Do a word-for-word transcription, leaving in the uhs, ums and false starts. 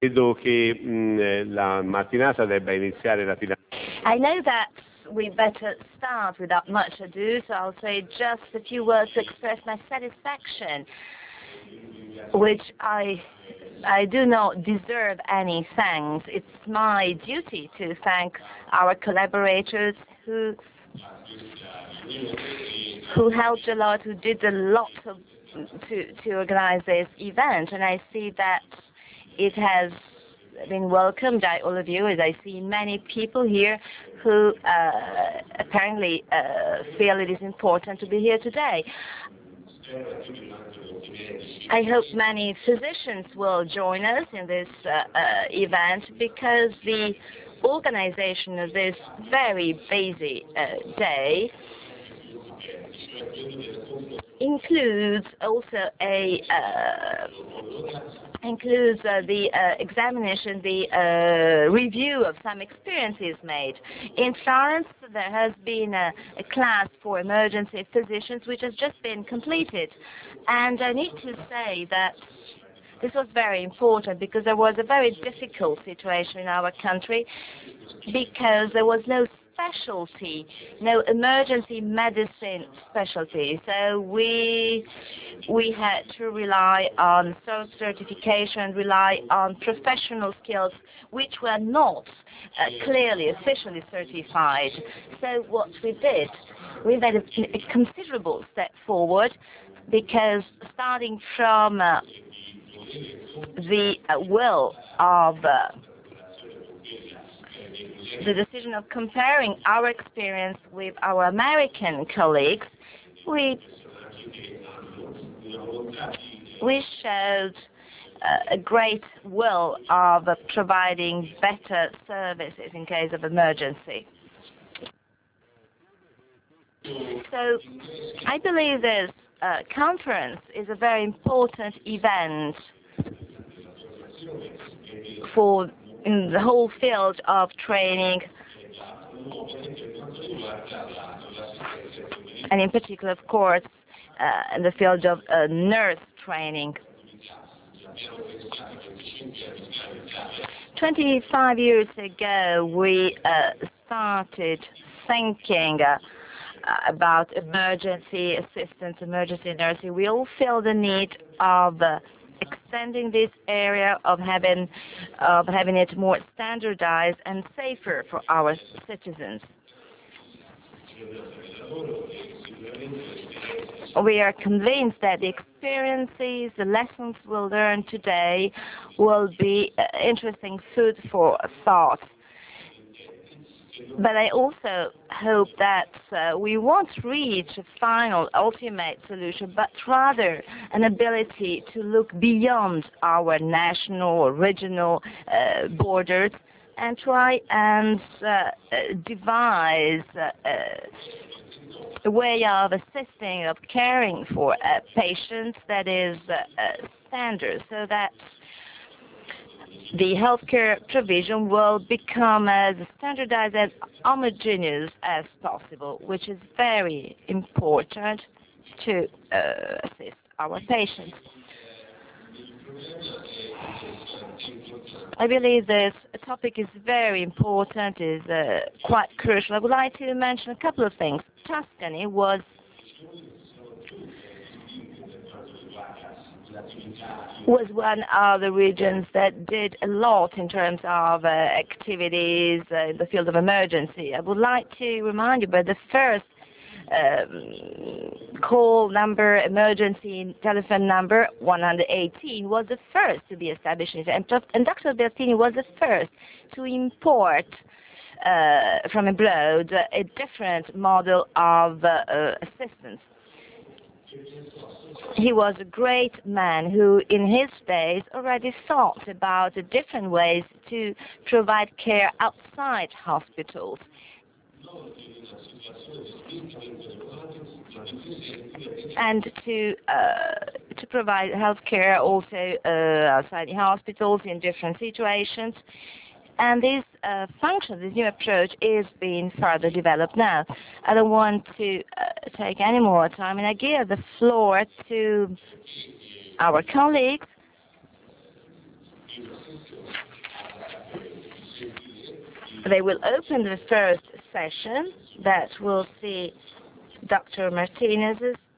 Credo che mh, la mattinata debba iniziare rapidamente. I know that we better start without much ado, so I'll say just a few words to express my satisfaction, which I I do not deserve any thanks. It's my duty to thank our collaborators who who helped a lot, who did a lot of, to to organize this event, and I see that it has been welcomed by all of you, as I see many people here who uh, apparently uh, feel it is important to be here today. I hope many physicians will join us in this uh, uh, event, because the organization of this very busy uh, day includes also a uh, includes uh, the uh, examination, the uh, review of some experiences made. In Florence, there has been a, a class for emergency physicians which has just been completed, and I need to say that this was very important, because there was a very difficult situation in our country, because there was no specialty, no emergency medicine specialty. So we we had to rely on self-certification, rely on professional skills which were not uh, clearly, officially certified. So what we did, we made a, a considerable step forward, because starting from uh, the uh, will of uh, the decision of comparing our experience with our American colleagues, we we showed uh, a great will of uh, providing better services in case of emergency. So I believe this uh, conference is a very important event for in the whole field of training, and in particular, of course, uh, in the field of uh, nurse training. twenty-five years ago, we uh, started thinking uh, about emergency assistance, emergency nursing. We all feel the need of uh, extending this area, of having of having it more standardized and safer for our citizens. We are convinced that the experiences, the lessons we'll learn today will be uh, interesting food for thought. But I also hope that uh, we won't reach a final, ultimate solution, but rather an ability to look beyond our national or regional uh, borders and try and uh, uh, devise uh, uh, a way of assisting, of caring for uh, patients that is uh, uh, standard, so that the healthcare provision will become as standardized and homogeneous as possible, which is very important to uh, assist our patients. I believe this topic is very important, is uh, quite crucial. I would like to mention a couple of things. Tuscany was was one of the regions that did a lot in terms of uh, activities uh, in the field of emergency. I would like to remind you about the first um, call number, emergency telephone number one hundred eighteen was the first to be established in Italy, and Doctor Albertini was the first to import uh, from abroad a different model of uh, uh, assistance. He was a great man who, in his days, already thought about the different ways to provide care outside hospitals. And to uh, to provide health care also uh, outside the hospitals in different situations. And this uh, function, this new approach, is being further developed now. I don't want to uh, take any more time, and I give the floor to our colleagues They will open the first session that will see Doctor Martinez's